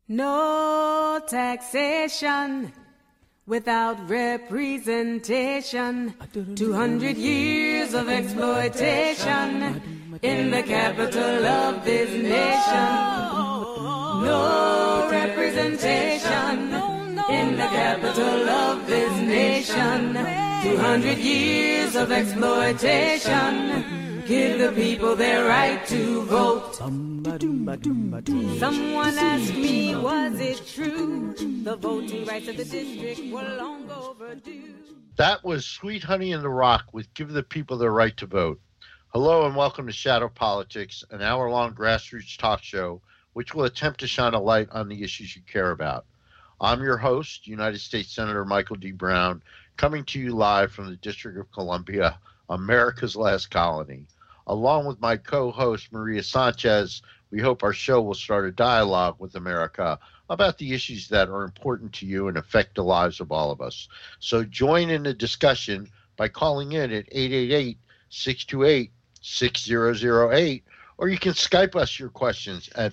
No taxation without representation. 200 years of exploitation in the capital of this nation. No representation in the capital of this nation. 200 years of exploitation. Give the people their right to vote. Someone asked me, was it true? The voting rights of the district were long overdue. That was Sweet Honey in the Rock with Give the People Their Right to Vote. Hello and welcome to Shadow Politics, an hour-long grassroots talk show which will attempt to shine a light on the issues you care about. I'm your host, United States Senator Michael D. Brown, coming to you live from the District of Columbia, America's last colony. Along with my co-host, Maria Sanchez, we hope our show will start a dialogue with America about the issues that are important to you and affect the lives of all of us. So join in the discussion by calling in at 888-628-6008, or you can Skype us your questions at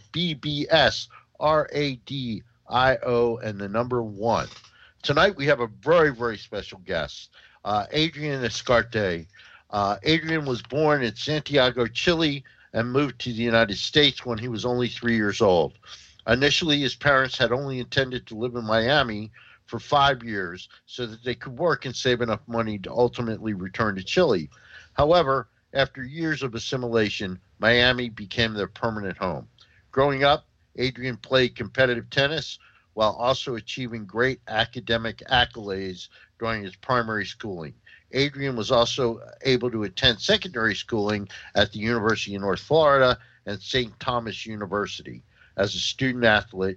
BBSRADIO and the number 1. Tonight we have a very, very special guest, Adrian Escarte. Adrian was born in Santiago, Chile, and moved to the United States when he was only 3 years old. Initially, his parents had only intended to live in Miami for 5 years so that they could work and save enough money to ultimately return to Chile. However, after years of assimilation, Miami became their permanent home. Growing up, Adrian played competitive tennis while also achieving great academic accolades during his primary schooling. Adrian was also able to attend secondary schooling at the University of North Florida and St. Thomas University as a student athlete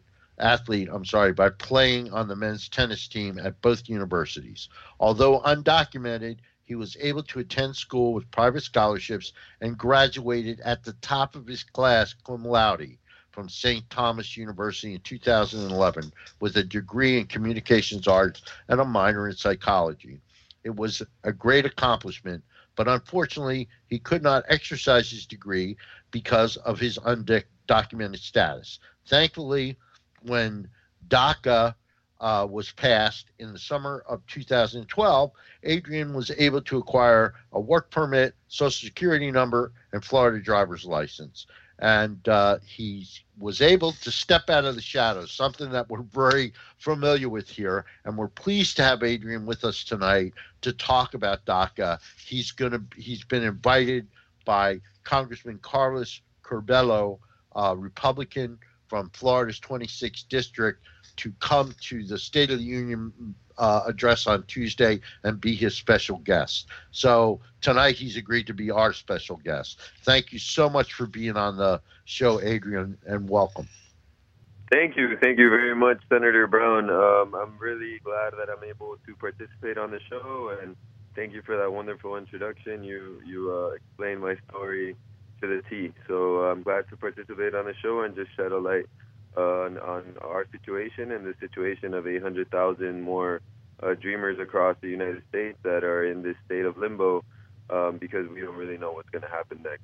by playing on the men's tennis team at both universities. Although undocumented, he was able to attend school with private scholarships and graduated at the top of his class cum laude from St. Thomas University in 2011 with a degree in communications arts and a minor in psychology. It was a great accomplishment, but unfortunately, he could not exercise his degree because of his undocumented status. Thankfully, when DACA was passed in the summer of 2012, Adrian was able to acquire a work permit, Social Security number, and Florida driver's license. And he was able to step out of the shadows, something that we're very familiar with here. And we're pleased to have Adrian with us tonight to talk about DACA. He's been invited by Congressman Carlos Curbelo, Republican from Florida's 26th district, to come to the State of the Union address on Tuesday and be his special guest. So tonight he's agreed to be our special guest. Thank you so much for being on the show, Adrian, and welcome. Thank you. Thank you very much, Senator Brown. I'm really glad that I'm able to participate on the show, and thank you for that wonderful introduction. You explained my story to the T. So I'm glad to participate on the show and just shed a light on our situation and the situation of 800,000 more dreamers across the United States that are in this state of limbo because we don't really know what's going to happen next.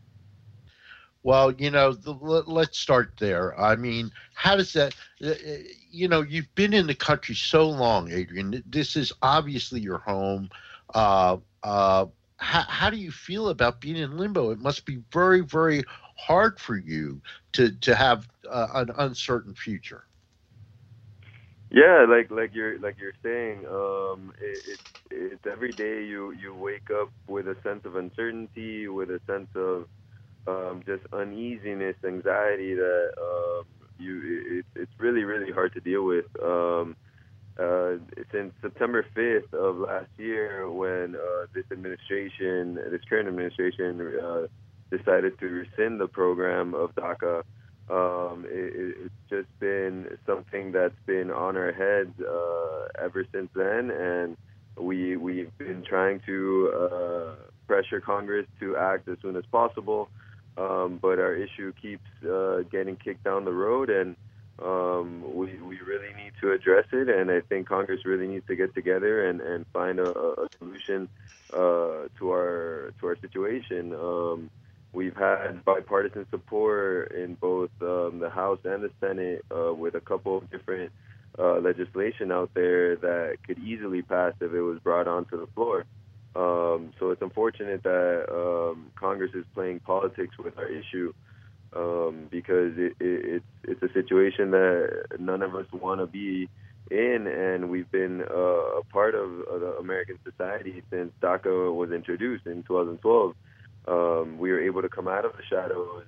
Well, let's start there. I mean, how does that, you've been in the country so long, Adrian. This is obviously your home. How do you feel about being in limbo? It must be very, very hard for you to have an uncertain future. Yeah, like you're saying, it's every day you wake up with a sense of uncertainty, with a sense of just uneasiness, anxiety that it's really, really hard to deal with. Since September 5th of last year, when this current administration decided to rescind the program of DACA, it's just been something that's been on our heads ever since then, and we've been trying to pressure Congress to act as soon as possible, but our issue keeps getting kicked down the road, and we really need to address it, and I think Congress really needs to get together and find a solution to our situation. We've had bipartisan support in both the House and the Senate with a couple of different legislation out there that could easily pass if it was brought onto the floor. So it's unfortunate that Congress is playing politics with our issue because it's a situation that none of us want to be in, and we've been a part of the American society since DACA was introduced in 2012. We were able to come out of the shadows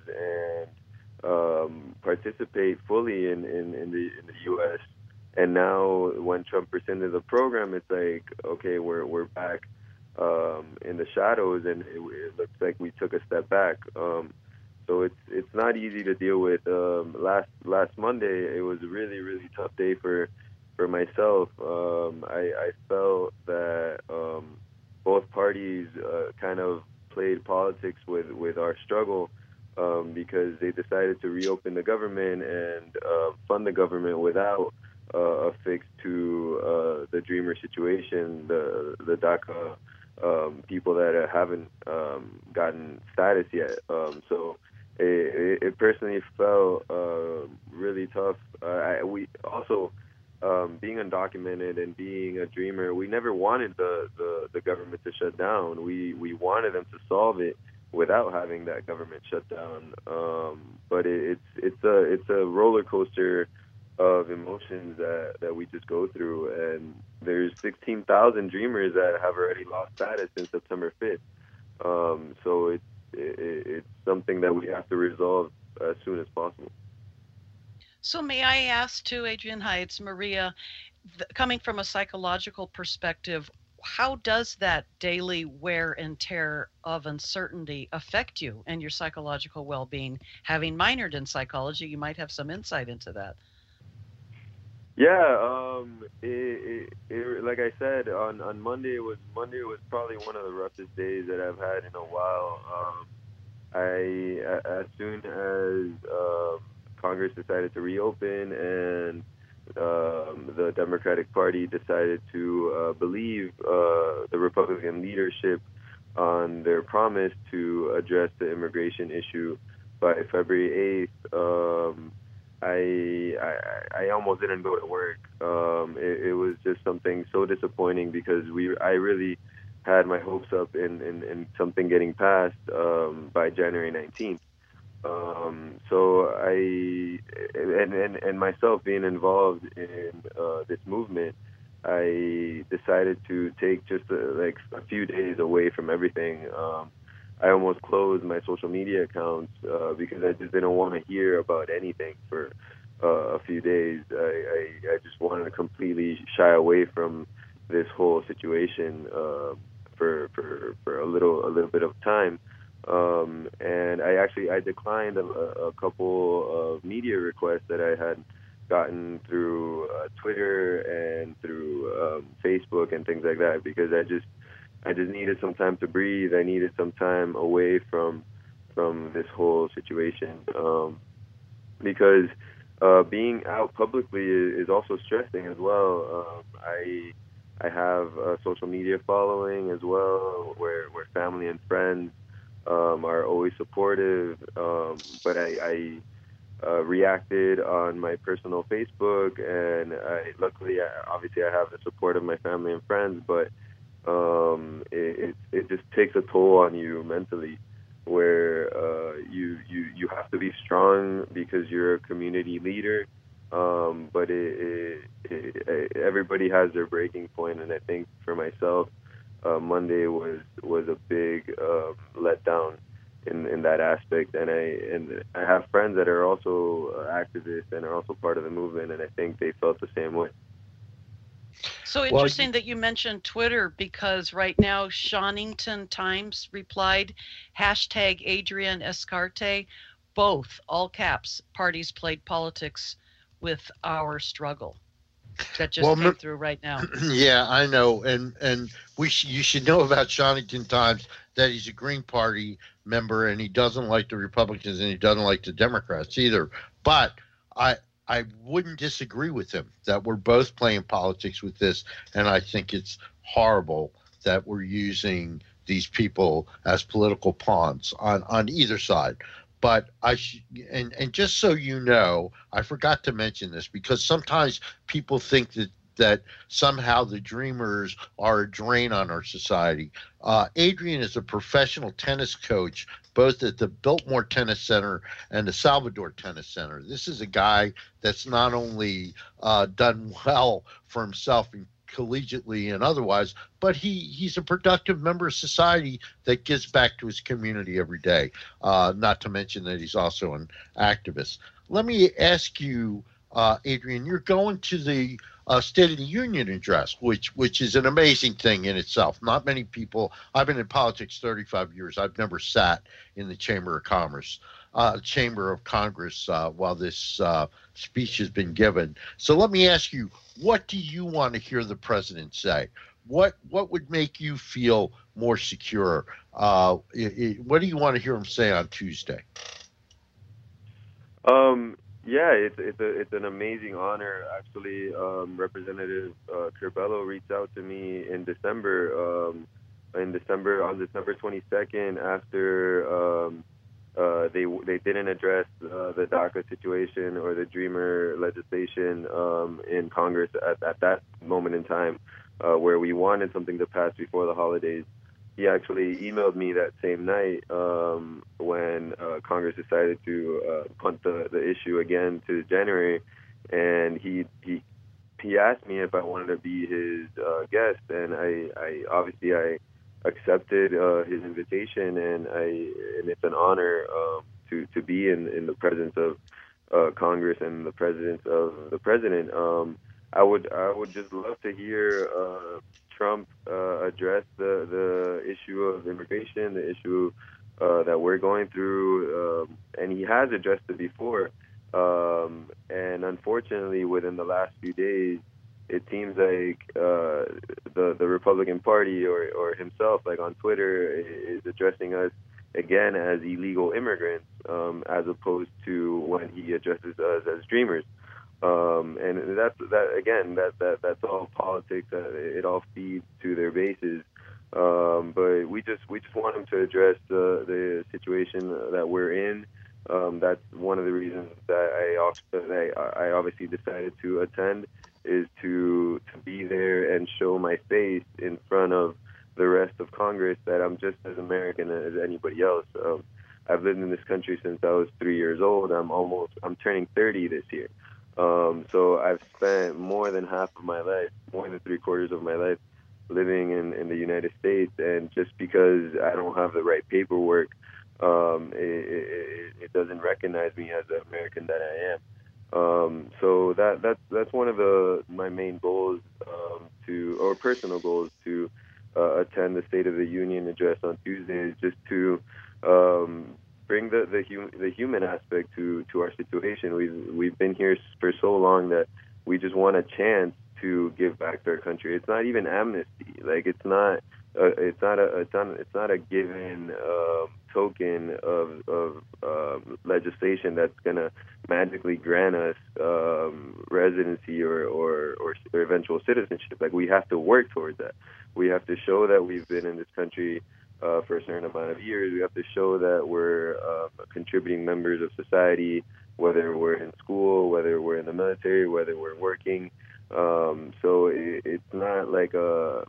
and participate fully in the U.S. And now, when Trump rescinded the program, it's like, okay, we're back in the shadows, and it looks like we took a step back. So it's not easy to deal with. Last Monday, it was a really, really tough day for myself. I felt that both parties kind of played politics with our struggle because they decided to reopen the government and fund the government without a fix to the Dreamer situation, the DACA people that haven't gotten status yet. So it personally felt really tough. We also, being undocumented and being a Dreamer, we never wanted the government to shut down. We wanted them to solve it without having that government shut down. But it's a roller coaster of emotions that we just go through, and there's 16,000 Dreamers that have already lost status since September 5th. So it's something that we have to resolve as soon as possible. So may I ask too, Adrian? Hi, it's Maria. Coming from a psychological perspective, how does that daily wear and tear of uncertainty affect you and your psychological well-being? Having minored in psychology, you might have some insight into that. Yeah, like I said, on Monday was probably one of the roughest days that I've had in a while. As soon as Congress decided to reopen and the Democratic Party decided to believe the Republican leadership on their promise to address the immigration issue by February 8th, I almost didn't go to work. It was just something so disappointing because I really had my hopes up in something getting passed by January 19th. So and myself being involved in this movement, I decided to take just a few days away from everything. I almost closed my social media accounts because I just didn't want to hear about anything for a few days. I just wanted to completely shy away from this whole situation for a little bit of time. And I declined a couple of media requests that I had gotten through Twitter and through Facebook and things like that because I just needed some time to breathe. I needed some time away from this whole situation because being out publicly is also stressing as well. I have a social media following as well where family and friends are always supportive, but I reacted on my personal Facebook, and luckily, obviously, I have the support of my family and friends, but it just takes a toll on you mentally, where you have to be strong because you're a community leader, but everybody has their breaking point, and I think for myself, Monday was a big letdown in that aspect, and I have friends that are also activists and are also part of the movement, and I think they felt the same way. So interesting that you mentioned Twitter because right now Shawnington Times replied, #Adrian Escarte, both, all caps, parties played politics with our struggle. That just came through right now. Yeah, I know, and you should know about Shawnington Times that he's a Green Party member and he doesn't like the Republicans and he doesn't like the Democrats either. But I wouldn't disagree with him that we're both playing politics with this, and I think it's horrible that we're using these people as political pawns on either side. But and just so you know, I forgot to mention this because sometimes people think that somehow the Dreamers are a drain on our society. Adrian is a professional tennis coach, both at the Biltmore Tennis Center and the Salvador Tennis Center. This is a guy that's not only done well for himself and collegiately and otherwise, but he's a productive member of society that gives back to his community every day. Not to mention that he's also an activist. Let me ask you, Adrian, you're going to the State of the Union address, which is an amazing thing in itself. Not many people. I've been in politics 35 years. I've never sat in the Chamber of Congress while this speech has been given. So let me ask you, what do you want to hear the president say? What would make you feel more secure? What do you want to hear him say on Tuesday? Yeah, it's an amazing honor. Actually, Representative Curbelo reached out to me in December. On December 22nd, after they didn't address the DACA situation or the Dreamer legislation in Congress at that moment in time, where we wanted something to pass before the holidays. He actually emailed me that same night when Congress decided to punt the issue again to January, and he asked me if I wanted to be his guest, and I obviously accepted his invitation, and it's an honor to be in the presence of Congress and the presence of the president. I would just love to hear Trump address the issue of immigration, the issue that we're going through, and he has addressed it before. And unfortunately, within the last few days, it seems like the Republican Party or himself, like on Twitter, is addressing us again as illegal immigrants, as opposed to when he addresses us as dreamers. And that's all politics. It all feeds to their bases. But we just want him to address the situation that we're in. That's one of the reasons that I obviously decided to attend, is to be there and show my face in front of the rest of Congress that I'm just as American as anybody else. I've lived in this country since I was 3 years old. I'm turning 30 this year. So I've spent more than half of my life, more than 3/4 of my life, living in the United States, and just because I don't have the right paperwork, it doesn't recognize me as the American that I am. So that's one of my main goals, or personal goals, to attend the State of the Union address on Tuesday, is just to bring the human aspect to our situation. We've been here for so long that we just want a chance to give back to our country. It's not even amnesty. Like, it's not a given token of legislation that's gonna magically grant us residency or eventual citizenship. Like, we have to work towards that. We have to show that we've been in this country for a certain amount of years. We have to show that we're contributing members of society, whether we're in school, whether we're in the military, whether we're working. So it's not like a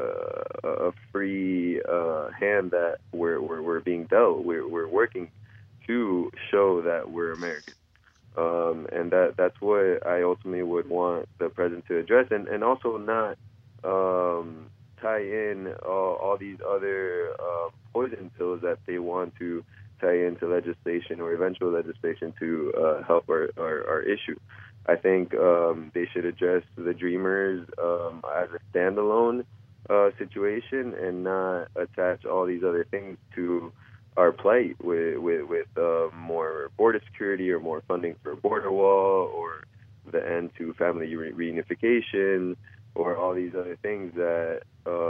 free hand that we're being dealt. We're working to show that we're American, and that's what I ultimately would want the president to address, and also not tie in all these other poison pills that they want to tie into legislation or eventual legislation to help our issue. I think they should address the Dreamers as a standalone situation and not attach all these other things to our plight with more border security or more funding for a border wall or the end to family reunification or all these other things that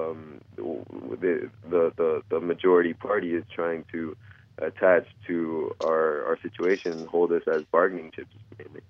the majority party is trying to attach to our situation and hold us as bargaining chips mainly.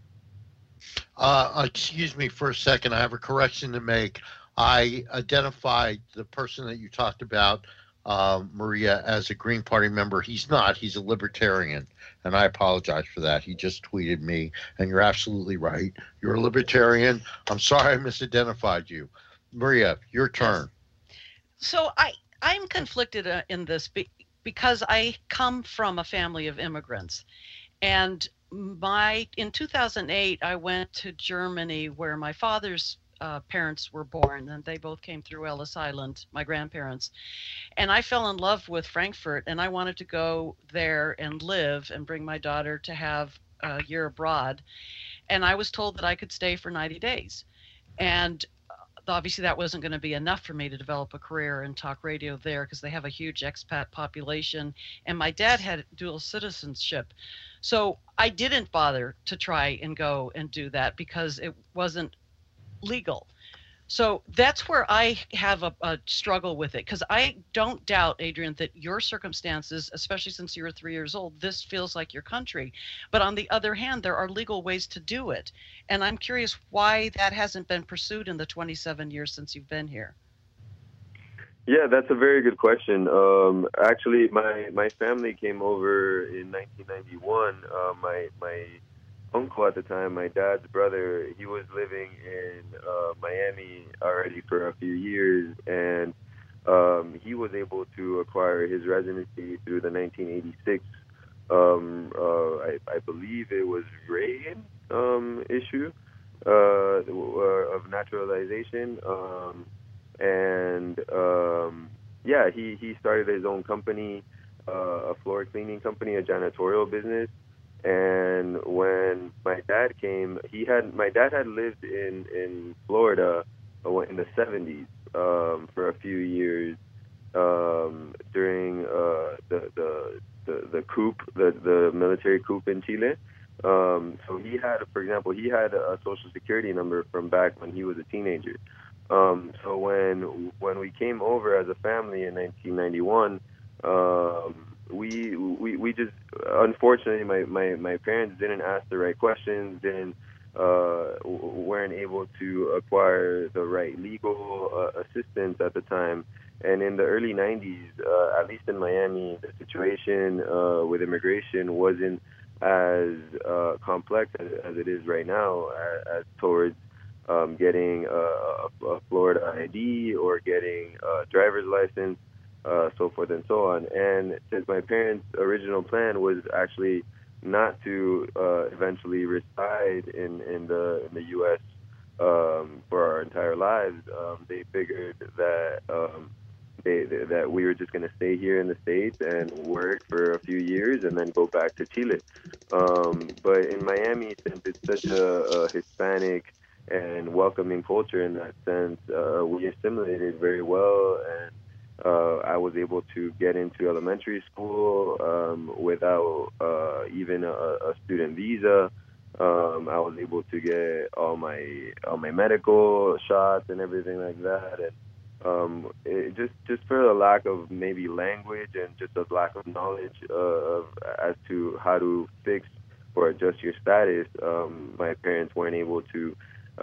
Excuse me for a second. I have a correction to make. I identified the person that you talked about Maria as a Green Party member. He's not. He's a libertarian, and I apologize for that. He just tweeted me, and you're absolutely right. You're a libertarian. I'm sorry I misidentified you. Maria, your turn. So I'm conflicted in this because I come from a family of immigrants, and in 2008 I went to Germany where my father's parents were born, and they both came through Ellis Island, my grandparents. And I fell in love with Frankfurt, and I wanted to go there and live and bring my daughter to have a year abroad. And I was told that I could stay for 90 days. And obviously that wasn't going to be enough for me to develop a career in talk radio there because they have a huge expat population. And my dad had dual citizenship. So I didn't bother to try and go and do that because it wasn't legal. So that's where I have a struggle with it, because I don't doubt, Adrian, that your circumstances, especially since you were 3 years old, this feels like your country. But on the other hand, there are legal ways to do it. And I'm curious why that hasn't been pursued in the 27 years since you've been here. Yeah, that's a very good question. Actually, my family came over in 1991. My uncle at the time, my dad's brother, he was living in Miami already for a few years, and he was able to acquire his residency through the 1986, I believe it was Reagan issue of naturalization, yeah, he started his own company, a floor cleaning company, a janitorial business. And when my dad came, my dad had lived in Florida in the 70s for a few years during the coup, the military coup in Chile. So he had, for example, a Social Security number from back when he was a teenager. So when we came over as a family in 1991. We just, unfortunately, my parents didn't ask the right questions, weren't able to acquire the right legal assistance at the time. And in the early 90s, at least in Miami, the situation with immigration wasn't as complex as it is right now, as towards getting a Florida ID or getting a driver's license. So forth and so on. And since my parents' original plan was actually not to eventually reside in the U.S. For our entire lives, they figured that that we were just going to stay here in the States and work for a few years and then go back to Chile. But in Miami, since it's such a Hispanic and welcoming culture in that sense, we assimilated very well, and I was able to get into elementary school without even a student visa. I was able to get all my medical shots and everything like that, and it just for a lack of maybe language and just a lack of knowledge as to how to fix or adjust your status, my parents weren't able to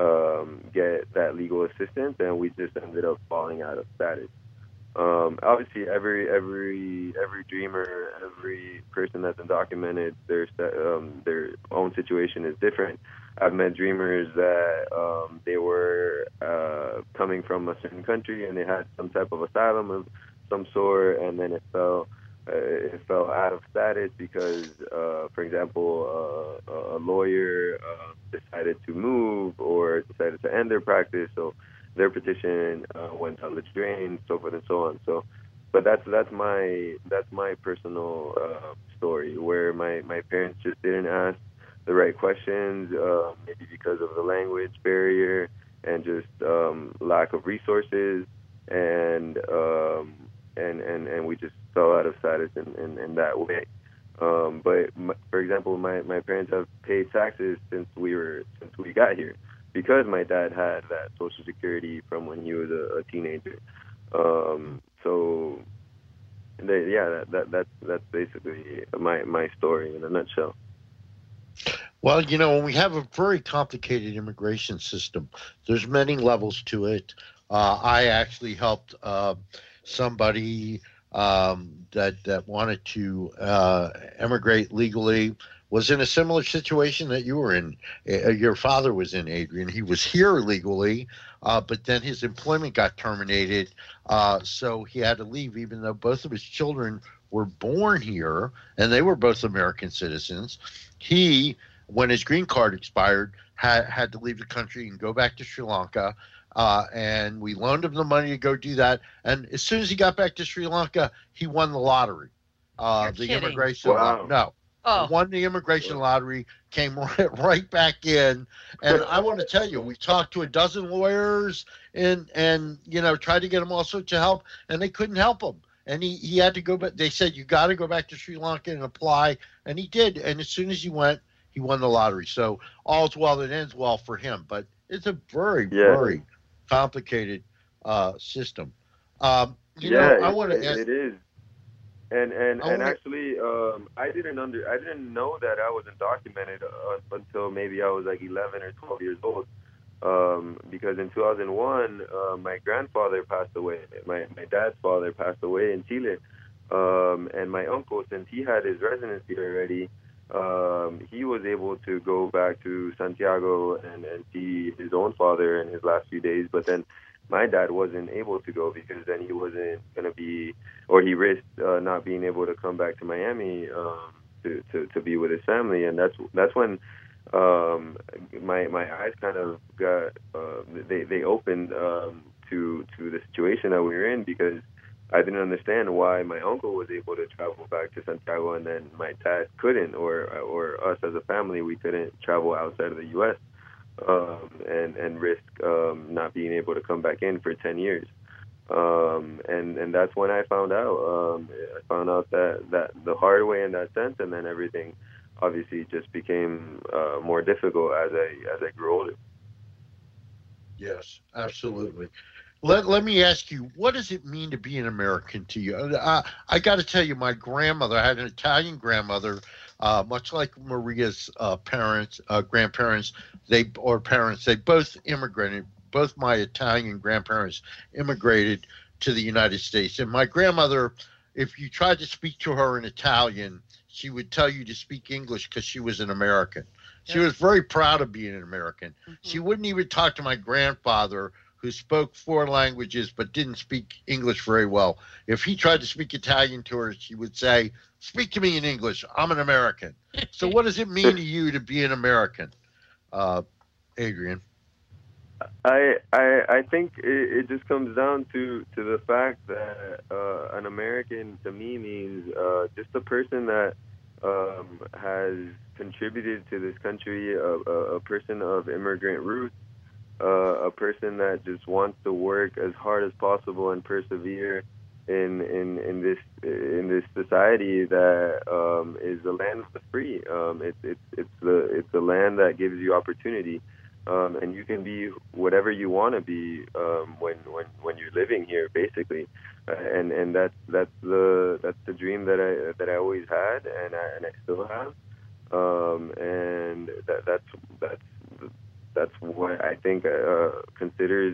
get that legal assistance, and we just ended up falling out of status. Obviously, every dreamer, every person that's undocumented, their own situation is different. I've met dreamers that they were coming from a certain country and they had some type of asylum of some sort, and then it fell out of status because, for example, a lawyer decided to move or decided to end their practice, so their petition went down the drain, so forth and so on. So, but that's my personal story, where my parents just didn't ask the right questions, maybe because of the language barrier and just lack of resources, and we just fell out of status in that way. But for example, my parents have paid taxes since we got here, because my dad had that Social Security from when he was a teenager. So, that's basically my story in a nutshell. Well, when we have a very complicated immigration system, there's many levels to it. I actually helped somebody that wanted to emigrate legally, was in a similar situation that you were in. Your father was in, Adrian. He was here legally, but then his employment got terminated, so he had to leave, even though both of his children were born here and they were both American citizens. He, when his green card expired, had to leave the country and go back to Sri Lanka. And we loaned him the money to go do that. And as soon as he got back to Sri Lanka, he won the lottery. You're The kidding. immigration Wow. no. Oh, Won the immigration lottery, came right back in. And I want to tell you, we talked to a dozen lawyers and tried to get him all sorts of help, and they couldn't help him. And he had to go back. They said, you got to go back to Sri Lanka and apply. And he did. And as soon as he went, he won the lottery. So all's well that ends well for him. But it's a very, very complicated system. I want to ask. It is. And actually, I didn't know that I wasn't documented until maybe I was like 11 or 12 years old. Because in 2001, my grandfather passed away. My dad's father passed away in Chile. And my uncle, since he had his residency already, he was able to go back to Santiago and see his own father in his last few days. But then my dad wasn't able to go because then he wasn't going to be, or he risked not being able to come back to Miami to be with his family. And that's when my eyes kind of got they opened to the situation that we were in, because I didn't understand why my uncle was able to travel back to Santiago and then my dad couldn't, or us as a family, we couldn't travel outside of the U.S. And risk not being able to come back in for 10 years. And that's when I found out. I found out that the hard way in that sense, and then everything obviously just became more difficult as I grew older. Yes, absolutely. Let me ask you, what does it mean to be an American to you? I got to tell you, my grandmother, I had an Italian grandmother, much like Maria's grandparents, they both immigrated. Both my Italian grandparents immigrated to the United States. And my grandmother, if you tried to speak to her in Italian, she would tell you to speak English because she was an American. She was very proud of being an American. Mm-hmm. She wouldn't even talk to my grandfather, who spoke 4 languages but didn't speak English very well. If he tried to speak Italian to her, she would say, "Speak to me in English. I'm an American." So what does it mean to you to be an American, Adrian? I think it just comes down to the fact that an American to me means just a person that has contributed to this country, a person of immigrant roots, a person that just wants to work as hard as possible and persevere in this society that is the land of the free. It's the land that gives you opportunity. And you can be whatever you want to be when you're living here, basically, and that's the dream that I always had, and I still have, and that's what I think considers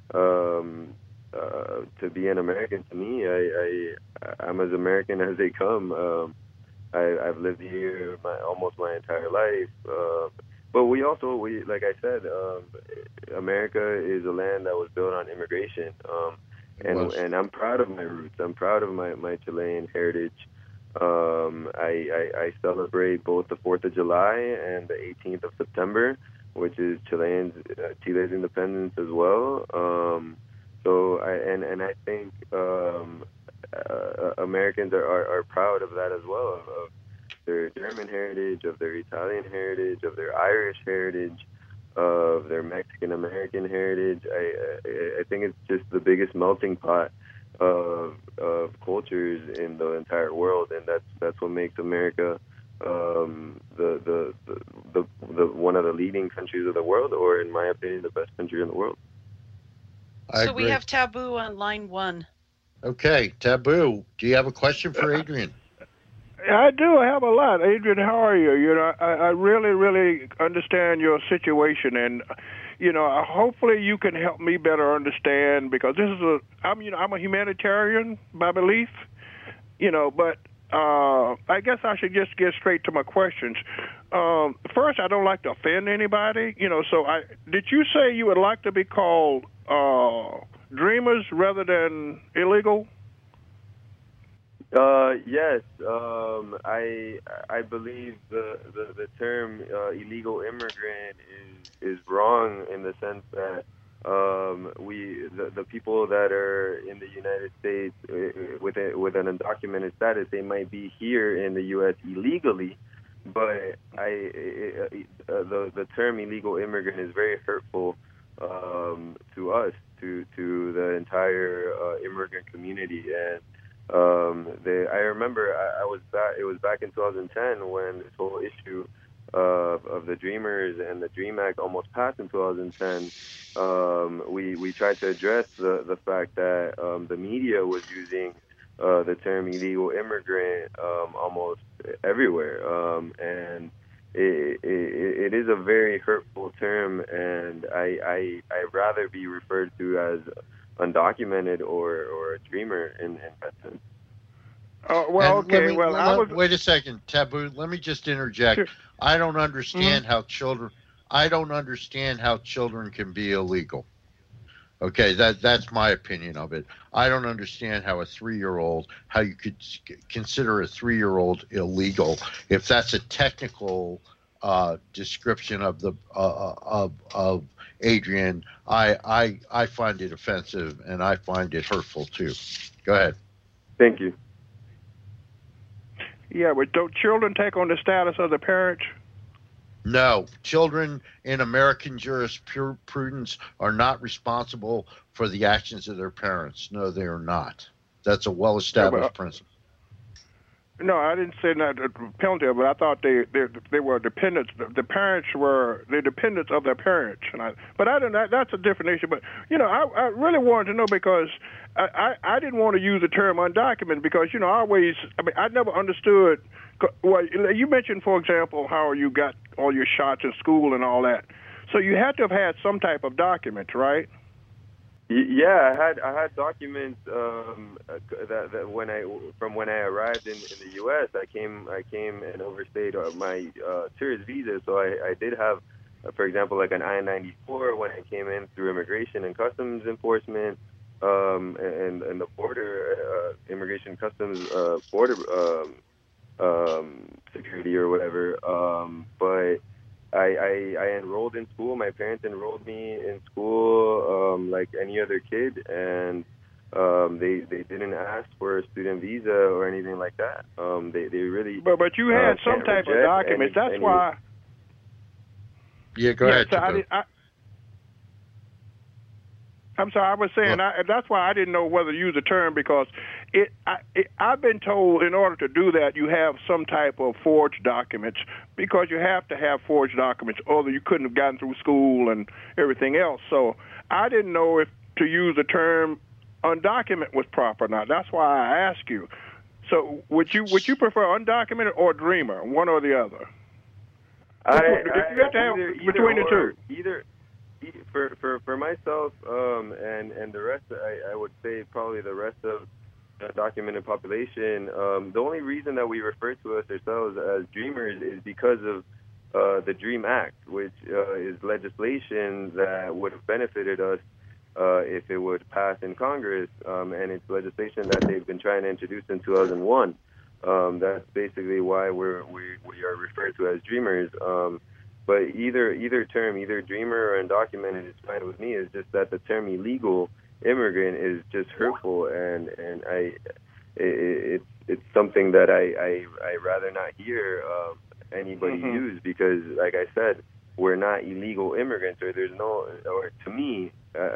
to be an American to me. I'm as American as they come. I've lived here almost my entire life. But we like I said, America is a land that was built on immigration, and I'm proud of my roots. I'm proud of my Chilean heritage. I celebrate both the 4th of July and the 18th of September, which is Chile's independence as well. So I think Americans are proud of that as well, of their German heritage, of their Italian heritage, of their Irish heritage, of their Mexican American heritage. I think it's just the biggest melting pot of cultures in the entire world, and that's what makes America the one of the leading countries of the world, or in my opinion, the best country in the world. So we have Taboo on line 1. Okay, Taboo, do you have a question for Adrian? I do. I have a lot. Adrian, how are you? You know, I really, really understand your situation, and hopefully you can help me better understand, because I'm a humanitarian by belief, But I guess I should just get straight to my questions. First, I don't like to offend anybody, so did you say you would like to be called dreamers rather than illegal? Yes. I believe the term illegal immigrant is wrong in the sense that the people that are in the United States with an undocumented status, they might be here in the U.S. illegally, but the term illegal immigrant is very hurtful to us, to the entire immigrant community. And I remember it was back in 2010 when this whole issue of the Dreamers and the DREAM Act almost passed in 2010. We tried to address the fact that the media was using the term illegal immigrant almost everywhere, and it is a very hurtful term, and I'd rather be referred to as undocumented or a dreamer in that sense. Wait a second, Taboo. Let me just interject. Sure. I don't understand how children can be illegal. Okay, that's my opinion of it. I don't understand how how you could consider a 3-year-old illegal if that's a technical description of the of Adrian. I find it offensive and I find it hurtful too. Go ahead. Thank you. Yeah, but don't children take on the status of the parents? No, children in American jurisprudence are not responsible for the actions of their parents. No, they are not. That's a well-established principle. No, I didn't say that penalty, but I thought they were dependents. The parents were the dependents of their parents, that's a different issue. But I really wanted to know because I didn't want to use the term undocumented because I never understood. Well, you mentioned, for example, how you got all your shots in school and all that. So you had to have had some type of documents, right? Yeah, I had documents that when I arrived in the U.S. I came and overstayed my tourist visa, so I did have, for example, like an I-94 when I came in through Immigration and Customs Enforcement, and the border Immigration Customs border security or whatever, but I enrolled in school. My parents enrolled me in school like any other kid, and they didn't ask for a student visa or anything like that. They really. But you had some type of documents. That's why. Yeah, go ahead. I'm sorry, I was saying that's why I didn't know whether to use the term because I've been told in order to do that you have some type of forged documents because you have to have forged documents or you couldn't have gotten through school and everything else. So I didn't know if to use the term undocumented was proper or not. That's why I asked you. So would you prefer undocumented or dreamer, one or the other? You have to have between the two. Either. For myself and the rest, I would say probably the rest of the undocumented population, the only reason that we refer to ourselves as dreamers is because of the DREAM Act, which is legislation that would have benefited us if it would pass in Congress, and it's legislation that they've been trying to introduce in 2001. That's basically why we are referred to as dreamers. But either term, either dreamer or undocumented, is fine with me. It's just that the term illegal immigrant is just hurtful, and it's something that I rather not hear anybody use because, like I said, we're not illegal immigrants, or to me,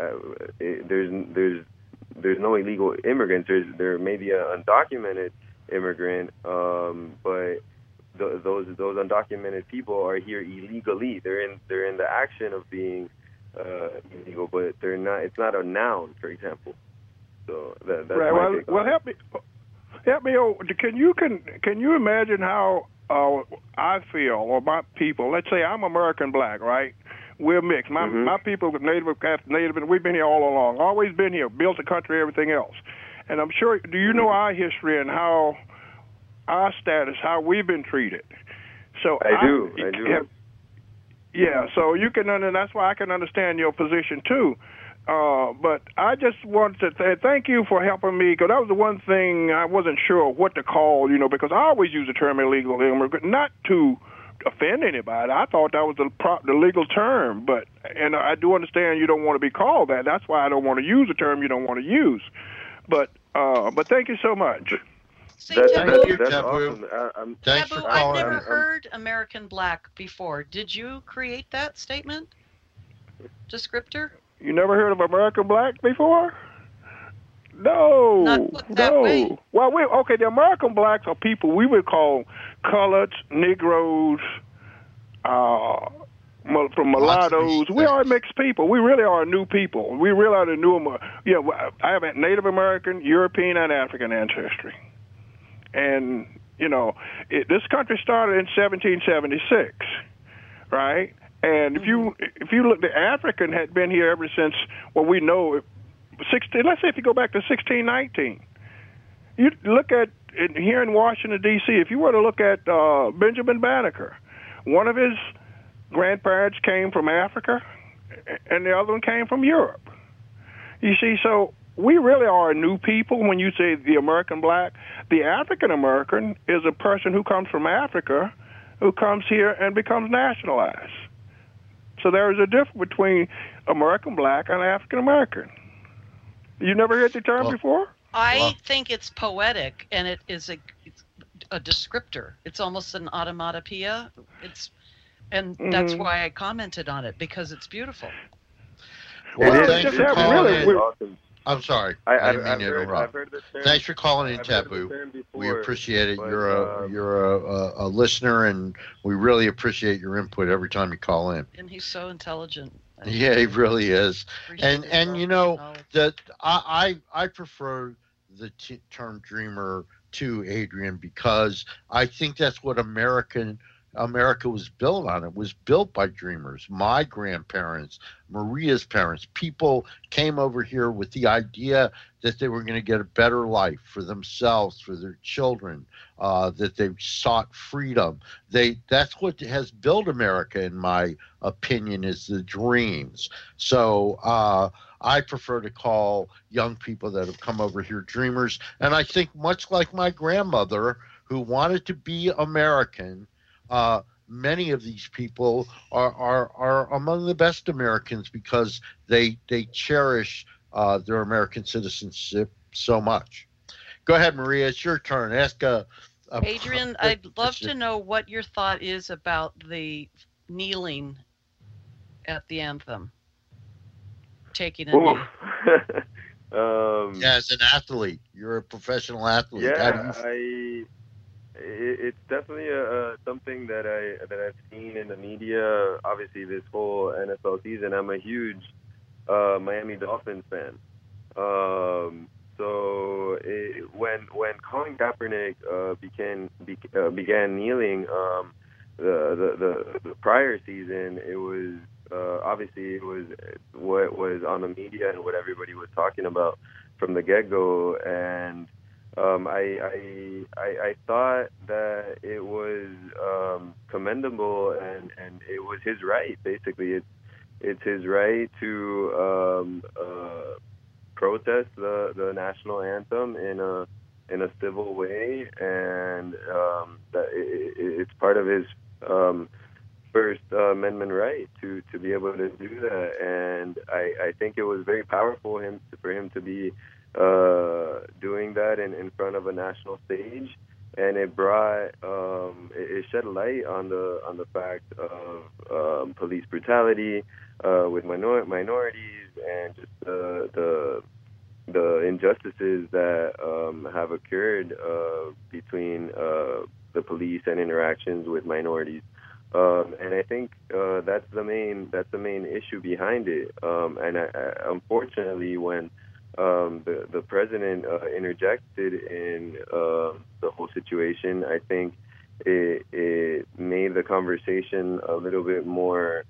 there's no illegal immigrants. There may be an undocumented immigrant, but those undocumented people are here illegally. They're in the action of being illegal, but they're not. It's not a noun, for example. So that's right. My take well, help me. Can you imagine how I feel or my people? Let's say I'm American black, right? We're mixed. My people, Native, and we've been here all along. Always been here, built the country, everything else. And I'm sure, do you know our history and how our status, how we've been treated? So I do. Yeah, so you can, and that's why I can understand your position too. But I just wanted to thank you for helping me, because that was the one thing I wasn't sure what to call, because I always use the term illegal immigrant, not to offend anybody. I thought that was the legal term, and I do understand you don't want to be called that. That's why I don't want to use the term you don't want to use. But thank you so much. See, That's Taboo. awesome. Thanks for Taboo, calling. I've never heard American Black before. Did you create that statement? Descriptor? You never heard of American Black before? No. Not put that way. Well, the American Blacks are people we would call coloreds, Negroes, from mulattoes. We are mixed people. We really are a new people. We really are the new. I have Native American, European, and African ancestry. And this country started in 1776, right? And if you look, the African had been here ever since we know. Let's say if you go back to 1619, you look at here in Washington D.C. If you were to look at Benjamin Banneker, one of his grandparents came from Africa, and the other one came from Europe. You see, so we really are a new people. When you say the American Black, the African American is a person who comes from Africa, who comes here and becomes nationalized. So there is a difference between American Black and African American. You never heard the term before? I think it's poetic, and it is a descriptor. It's almost an automatopoeia. That's why I commented on it, because it's beautiful. Well, thanks for calling in. Awesome. I'm sorry. I didn't mean to interrupt. Thanks for calling in, Taboo. We appreciate it. You're a listener, and we really appreciate your input every time you call in. And he's so intelligent. Yeah, he really is. And that I prefer the term dreamer to Adrian, because I think that's what America was built on. It was built by dreamers. My grandparents, Maria's parents, people came over here with the idea that they were going to get a better life for themselves, for their children, that they sought freedom. That's what has built America, in my opinion, is the dreams. So I prefer to call young people that have come over here dreamers. And I think much like my grandmother, who wanted to be American, many of these people are among the best Americans, because they cherish their American citizenship so much. Go ahead, Maria. It's your turn. Ask Adrian, I'd love to know what your thought is about the kneeling at the anthem. Taking a knee. As an athlete, you're a professional athlete. Yeah, it's definitely something that I've seen in the media. Obviously, this whole NFL season, I'm a huge Miami Dolphins fan. So when Colin Kaepernick began kneeling, the prior season, it was obviously it was what was on the media and what everybody was talking about from the get-go, and I thought that it was commendable, and it was his right. Basically, it's his right to protest the national anthem in a civil way, and that it's part of his First Amendment right to be able to do that. And I think it was very powerful for him to be doing that in front of a national stage, and it brought it shed light on the fact of police brutality with minorities, and just the injustices that have occurred between the police and interactions with minorities. And I think that's the main issue behind it. And unfortunately, when the president interjected in the whole situation, I think it made the conversation a little bit more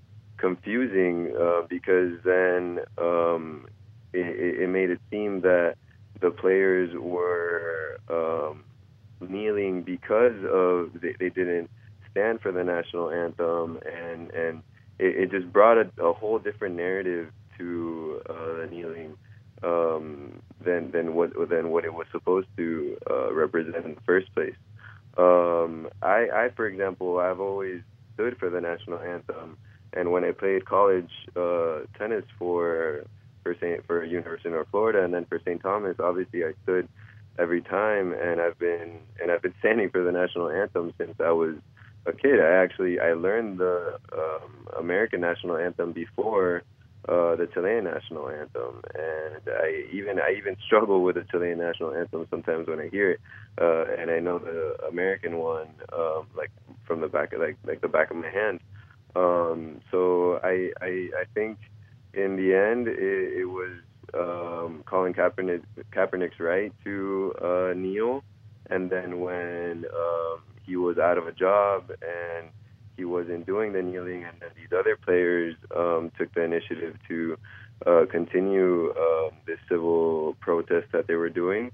confusing, because then it made it seem that the players were kneeling because of they didn't stand for the national anthem, and it just brought a whole different narrative to the kneeling than what it was supposed to represent in the first place. I, for example, I've always stood for the national anthem, and when I played college tennis for University of North Florida and then for St. Thomas, obviously I stood every time, and I've been standing for the national anthem since I was a kid. I learned the American national anthem before the Chilean national anthem, and I even struggle with the Chilean national anthem sometimes when I hear it, and I know the American one like from the back of the back of my hand. So I think in the end it was Colin Kaepernick's right to kneel, and then when he was out of a job and he wasn't doing the kneeling, and then these other players took the initiative to continue this civil protest that they were doing.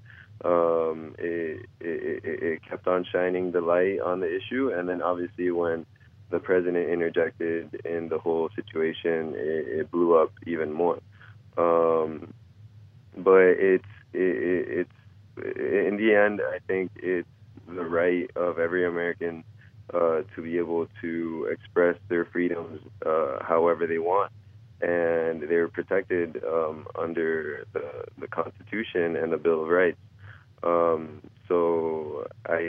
It kept on shining the light on the issue, and then obviously when the president interjected in the whole situation, it blew up even more. But it's in the end, I think it's the right of every American to be able to express their freedoms however they want, and they're protected under the Constitution and the Bill of Rights. So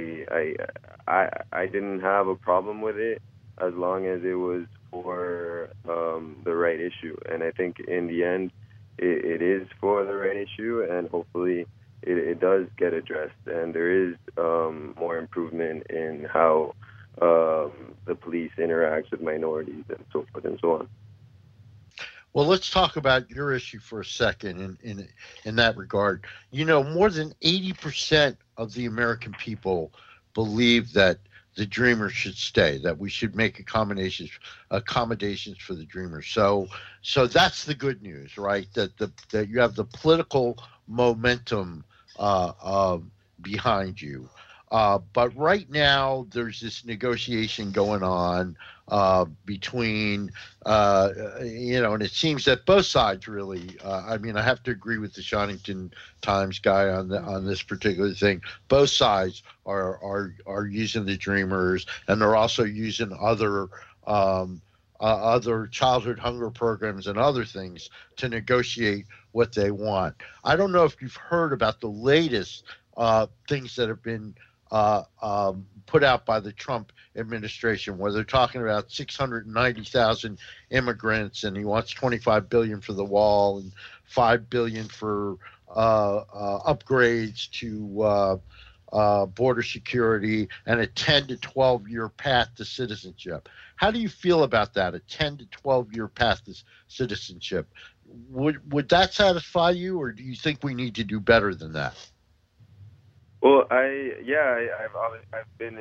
I didn't have a problem with it as long as it was for the right issue, and I think in the end it is for the right issue, and hopefully it does get addressed, and there is more improvement in how the police interacts with minorities and so forth and so on. Well, let's talk about your issue for a second in that regard. You know, more than 80% of the American people believe that the Dreamers should stay, that we should make accommodations for the Dreamers. So that's the good news, right? That you have the political momentum behind you. But right now, there's this negotiation going on between, and it seems that both sides really, I have to agree with the Shonington Times guy on this particular thing. Both sides are using the Dreamers, and they're also using other childhood hunger programs and other things to negotiate what they want. I don't know if you've heard about the latest things that have been put out by the Trump administration, where they're talking about 690,000 immigrants, and he wants $25 billion for the wall and $5 billion for upgrades to border security, and a 10 to 12 year path to citizenship. How do you feel about that? A 10 to 12 year path to citizenship. Would that satisfy you, or do you think we need to do better than that? Well, I've been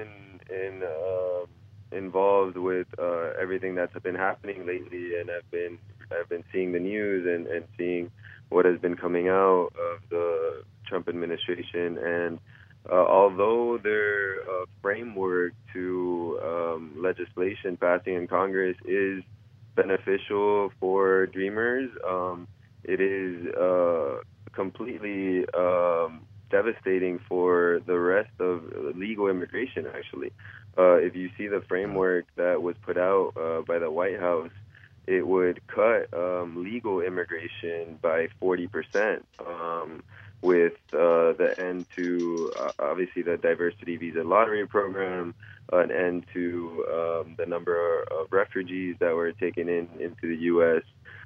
involved with everything that's been happening lately, and I've been seeing the news and seeing what has been coming out of the Trump administration. And although their framework to legislation passing in Congress is beneficial for Dreamers, it is completely devastating for the rest of legal immigration, actually. If you see the framework that was put out by the White House, it would cut legal immigration by 40%, with the end to, obviously, the diversity visa lottery program, an end to the number of refugees that were taken into the U.S.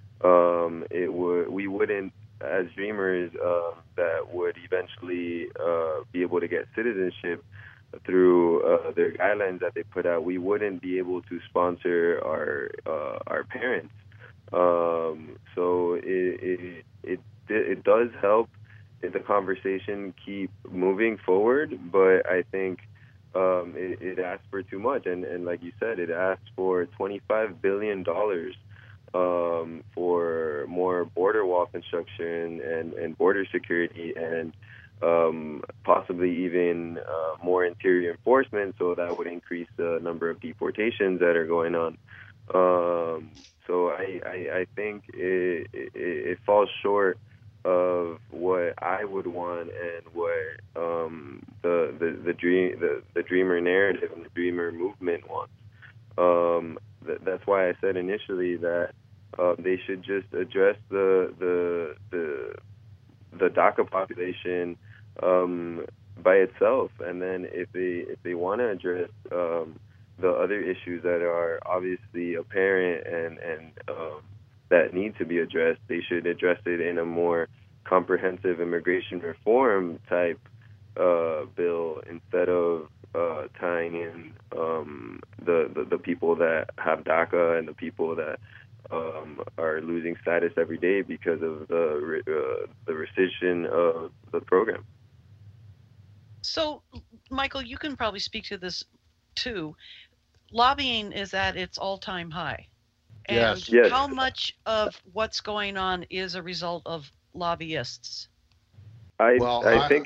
We wouldn't, as Dreamers, that would eventually be able to get citizenship through their guidelines that they put out, we wouldn't be able to sponsor our parents. So it does help the conversation keep moving forward, but I think it asks for too much, and like you said, it asks for $25 billion. for more border wall construction and border security, and possibly even more interior enforcement, so that would increase the number of deportations that are going on. So I think it falls short of what I would want and what the dreamer narrative and the dreamer movement wants. That's why I said initially that they should just address the DACA population by itself, and then if they want to address the other issues that are obviously apparent and that need to be addressed, they should address it in a more comprehensive immigration reform type bill, instead of tying in the people that have DACA and the people that are losing status every day because of the rescission of the program. So, Michael, you can probably speak to this too. Lobbying is at its all-time high. And Yes. how much of what's going on is a result of lobbyists? I think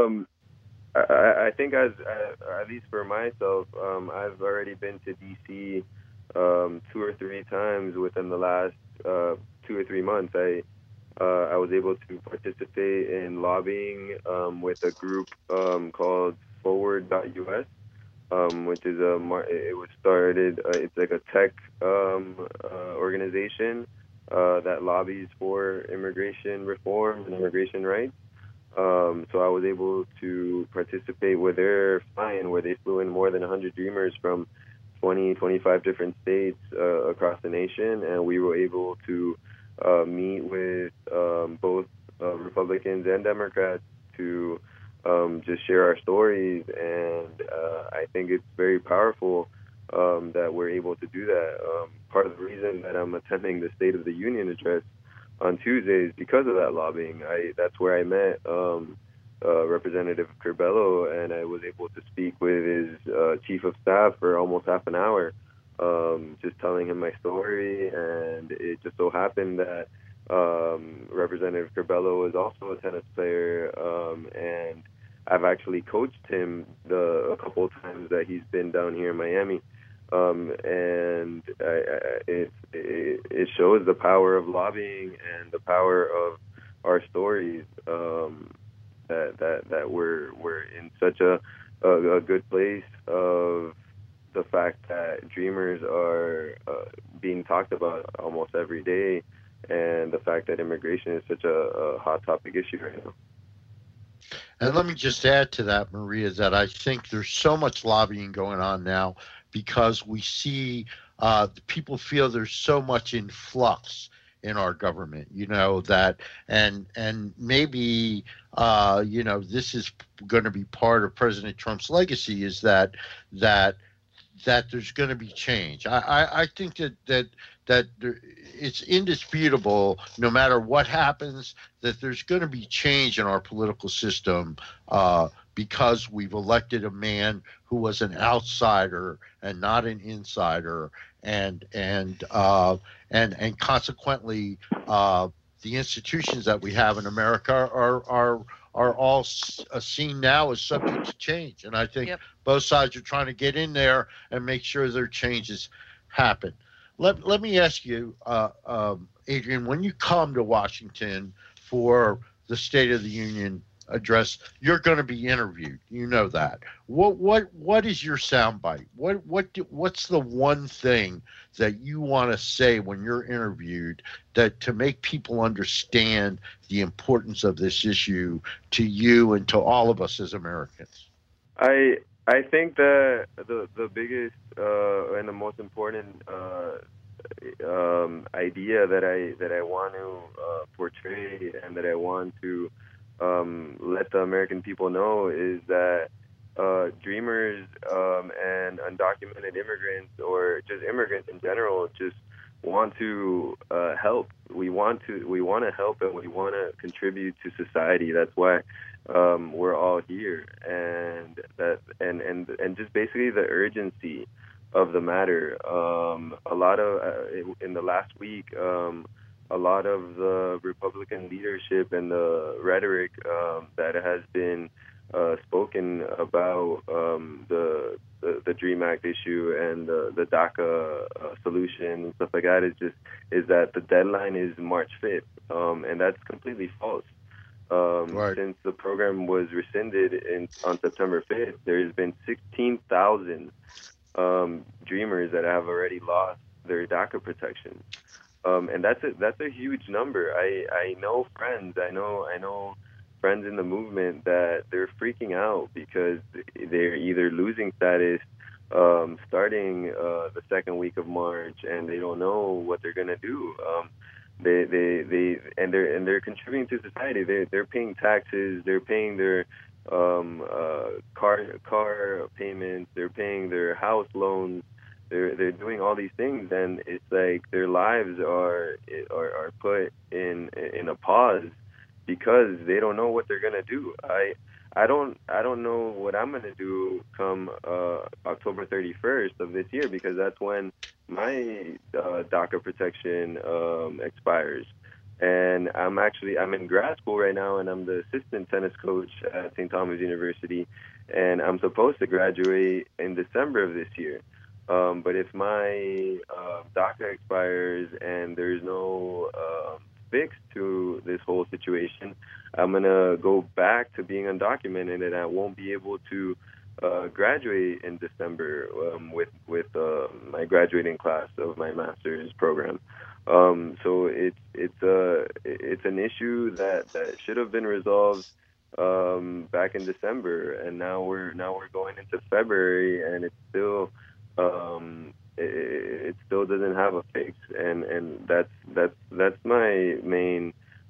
as at least for myself, I've already been to DC 2 or 3 times within the last 2 or 3 months. I was able to participate in lobbying with a group called Forward.us, which is it was started. It's like a tech organization that lobbies for immigration reform and immigration rights. So I was able to participate with their flying, where they flew in more than 100 dreamers from 25 different states across the nation, and we were able to meet with both Republicans and Democrats to just share our stories, and I think it's very powerful that we're able to do that. Part of the reason that I'm attending the State of the Union address on Tuesday is because of that lobbying. That's where I met Representative Curbelo, and I was able to speak with his chief of staff for almost half an hour, just telling him my story. And it just so happened that Representative Curbelo is also a tennis player, and I've actually coached him a couple of times that he's been down here in Miami. And it shows the power of lobbying and the power of our stories, that we're in such a good place of the fact that dreamers are being talked about almost every day, and the fact that immigration is such a hot topic issue right now. And let me just add to that, Maria, that I think there's so much lobbying going on now because we see people feel there's so much in flux in our government, that and maybe this is going to be part of President Trump's legacy, is that there's going to be change. I think that it's indisputable, no matter what happens, that there's going to be change in our political system because we've elected a man who was an outsider and not an insider, and consequently, the institutions that we have in America are all seen now as subject to change. And I think both sides are trying to get in there and make sure their changes happen. Let me ask you, Adrian, when you come to Washington for the State of the Union address, you're going to be interviewed. You know that. What is your soundbite? What's the one thing that you want to say when you're interviewed that to make people understand the importance of this issue to you and to all of us as Americans? I think that the biggest and the most important idea that I want to portray and that I want to let the American people know is that dreamers and undocumented immigrants, or just immigrants in general, just want to help. We want to help, and we want to contribute to society. That's why we're all here, and just basically the urgency of the matter. A lot of in the last week, a lot of the Republican leadership and the rhetoric that has been spoken about the DREAM Act issue and the DACA solution and stuff like that is that the deadline is March 5th, and that's completely false. Right. Since the program was rescinded on September 5th, there's been 16,000 Dreamers that have already lost their DACA protection, and that's a huge number. I know friends. I know friends in the movement that they're freaking out because they're either losing status starting the second week of March, and they don't know what they're gonna do. They're contributing to society. They're paying taxes. They're paying their car payments. They're paying their house loans. They're doing all these things, and it's like their lives are put in a pause because they don't know what they're gonna do. I don't know what I'm gonna do come October 31st of this year, because that's when my DACA protection expires. And I'm in grad school right now, and I'm the assistant tennis coach at St. Thomas University, and I'm supposed to graduate in December of this year. But if my DACA expires and there's no fix to this whole situation, I'm gonna go back to being undocumented, and I won't be able to graduate in December with my graduating class of my master's program. So it's an issue that should have been resolved back in December, and now we're going into February, and it's still it still doesn't have a fix, and that's my main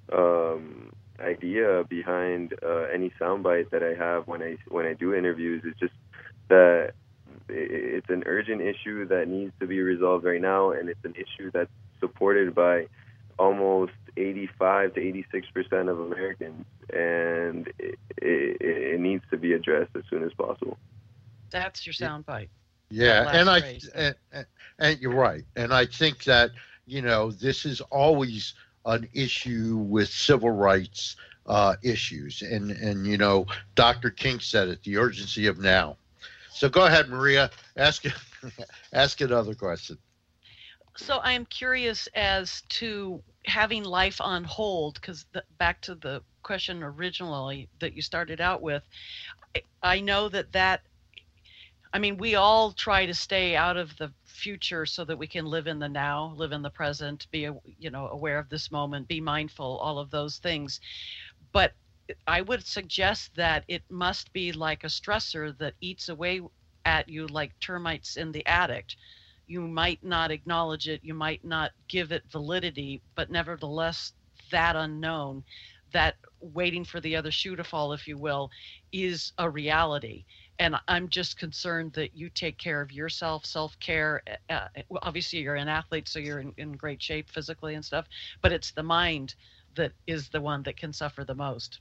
idea behind any soundbite that I have when I do interviews. Is just that it's an urgent issue that needs to be resolved right now, and it's an issue that's supported by almost 85 to 86% of Americans, and it needs to be addressed as soon as possible. That's your soundbite. Yeah, and you're right. And I think that, this is always an issue with civil rights issues. And Dr. King said it, the urgency of now. So go ahead, Maria, ask another question. So I'm curious as to having life on hold, because back to the question originally that you started out with, I know that we all try to stay out of the future so that we can live in the now, live in the present, be aware of this moment, be mindful, all of those things. But I would suggest that it must be like a stressor that eats away at you like termites in the attic. You might not acknowledge it, you might not give it validity, but nevertheless, that unknown, that waiting for the other shoe to fall, if you will, is a reality. And I'm just concerned that you take care of yourself, self-care. Obviously, you're an athlete, so you're in great shape physically and stuff, but it's the mind that is the one that can suffer the most.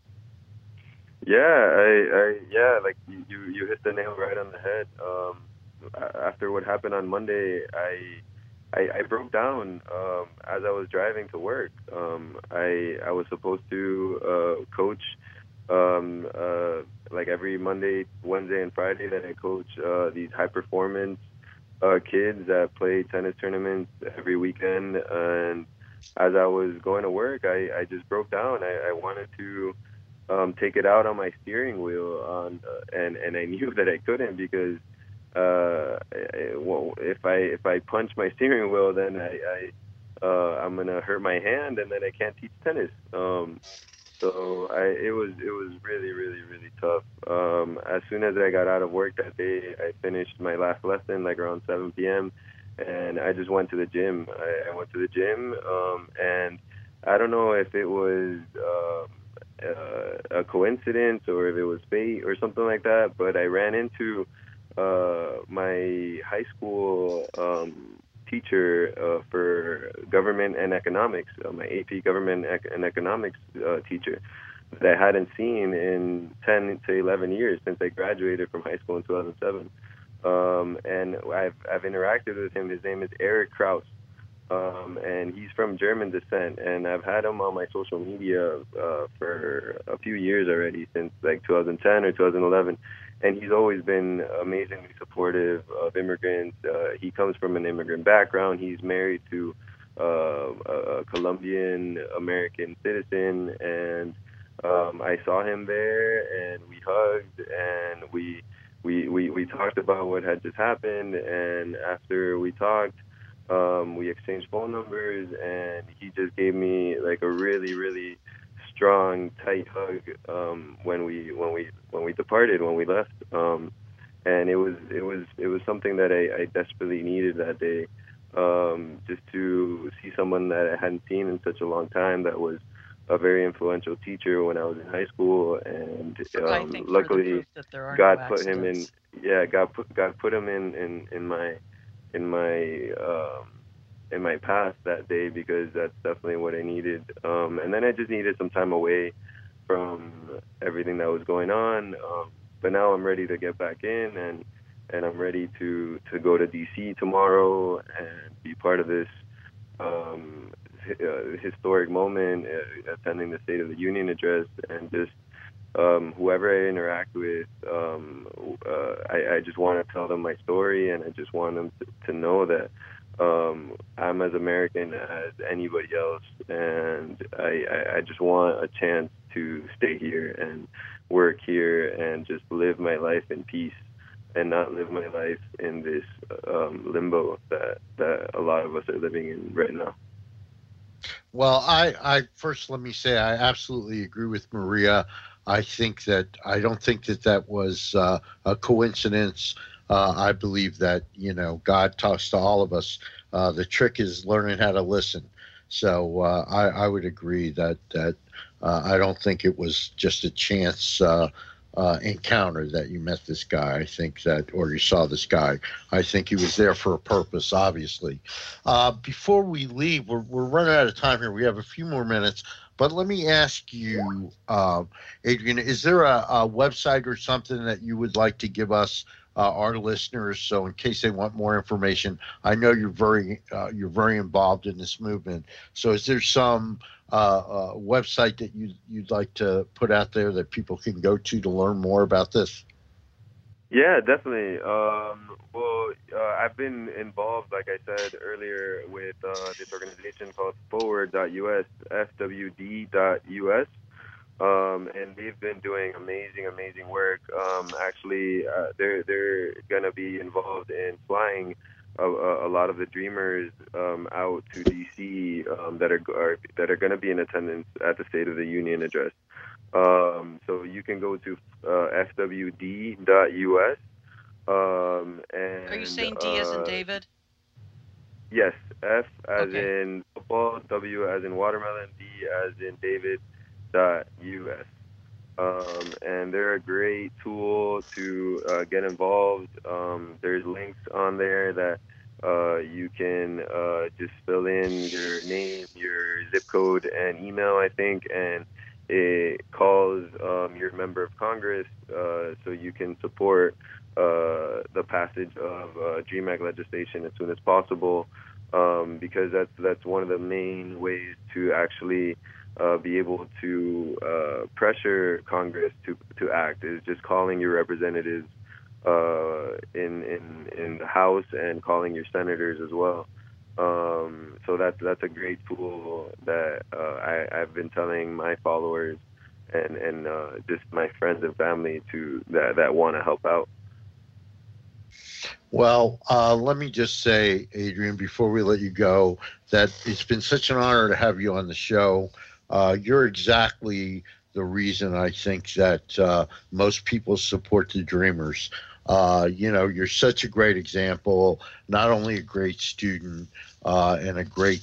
Yeah, like you hit the nail right on the head. After what happened on Monday, I broke down as I was driving to work. I was supposed to coach like every Monday, Wednesday, and Friday that I coach these high performance kids that play tennis tournaments every weekend. And as I was going to work, I just broke down. I wanted to take it out on my steering wheel, and I knew that I couldn't, because if I punch my steering wheel, then I'm gonna hurt my hand, and then I can't teach tennis. So it was really, really, really tough. As soon as I got out of work that day, I finished my last lesson like around 7 p.m. and I just went to the gym. I went to the gym, and I don't know if it was a coincidence or if it was fate or something like that, but I ran into my high school teacher for government and economics, my AP government and economics teacher that I hadn't seen in 10 to 11 years since I graduated from high school in 2007. And I've interacted with him. His name is Eric Kraus. And he's from German descent, and I've had him on my social media for a few years already, since like 2010 or 2011, and he's always been amazingly supportive of immigrants. He comes from an immigrant background. He's married to a Colombian American citizen, and I saw him there, and we hugged, and we talked about what had just happened, and after we talked, we exchanged phone numbers, and he just gave me like a really, really strong, tight hug when we departed, when we left. And it was something that I desperately needed that day, just to see someone that I hadn't seen in such a long time, that was a very influential teacher when I was in high school, and luckily God put him in. Yeah, God put him in my path that day, because that's definitely what I needed. And then I just needed some time away from everything that was going on. But now I'm ready to get back in, and I'm ready to go to DC tomorrow and be part of this historic moment, attending the State of the Union address, and just whoever I interact with, I just want to tell them my story, and I just want them to know that I'm as American as anybody else, and I just want a chance to stay here and work here and just live my life in peace, and not live my life in this limbo that a lot of us are living in right now. Well, I first, let me say I absolutely agree with Maria. I don't think that was a coincidence. I believe that, God talks to all of us. The trick is learning how to listen. So I would agree that I don't think it was just a chance encounter that you met this guy. I think that, or you saw this guy. I think he was there for a purpose, obviously. Before we leave, we're running out of time here. We have a few more minutes. But let me ask you, Adrian, is there a website or something that you would like to give us, our listeners, so in case they want more information? I know you're very involved in this movement. So is there some website that you'd like to put out there that people can go to learn more about this? Yeah, definitely. I've been involved, like I said earlier, with this organization called Forward.us, FWD.us, and they've been doing amazing work. Actually, they're going to be involved in flying a lot of the Dreamers out to DC that are going to be in attendance at the State of the Union address. So you can go to fwd.us. And, are you saying D as in David? Yes, F as in football, W as in watermelon, D as in David, .us. And they're a great tool to get involved. There's links on there that you can just fill in your name, your zip code, and email, I think, and it calls your member of Congress so you can support the passage of DREAM Act legislation as soon as possible, because that's one of the main ways to actually be able to pressure Congress to act, is just calling your representatives in the House and calling your senators as well. So that's a great tool that I've been telling my followers and just my friends and family that want to help out. Well, let me just say, Adrian, before we let you go, that it's been such an honor to have you on the show. You're exactly the reason I think that most people support the Dreamers. You're such a great example, not only a great student and a great,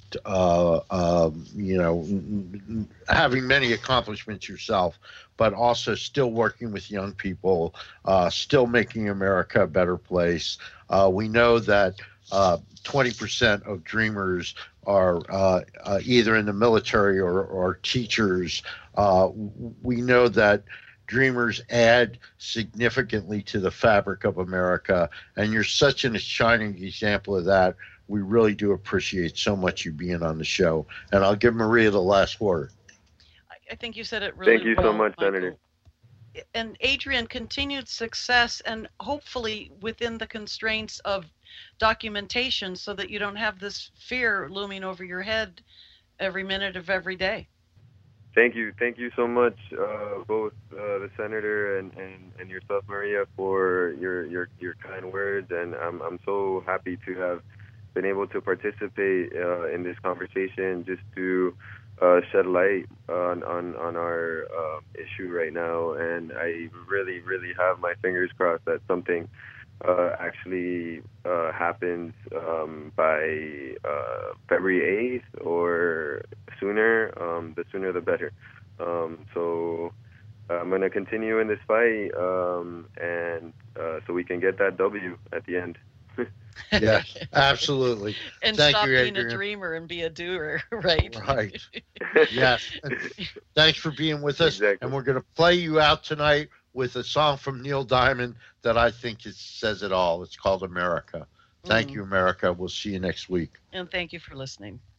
having many accomplishments yourself, but also still working with young people, still making America a better place. We know that 20% of Dreamers are either in the military or teachers. We know that dreamers add significantly to the fabric of America, and you're such a shining example of that. We really do appreciate so much you being on the show, and I'll give Maria the last word. I think you said it really well. Thank you so much, Michael. Senator. And Adrian, continued success, and hopefully within the constraints of documentation, so that you don't have this fear looming over your head every minute of every day. Thank you so much, both the senator and yourself, Maria, for your kind words, and I'm so happy to have been able to participate in this conversation, just to shed light on our issue right now. And I really have my fingers crossed that something actually happens by February 8th or sooner. The sooner the better. So I'm going to continue in this fight, and so we can get that W at the end. Yes, absolutely. And Thank stop you, being Adrian. a dreamer and be a doer, right? Right. Yes. And thanks for being with us. Exactly. And we're going to play you out tonight with a song from Neil Diamond that I think says it all. It's called America. Thank you, America. We'll see you next week. And thank you for listening.